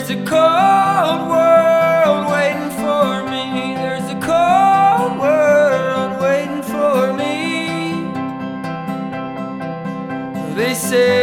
There's a cold world waiting for me. There's a cold world waiting for me. They say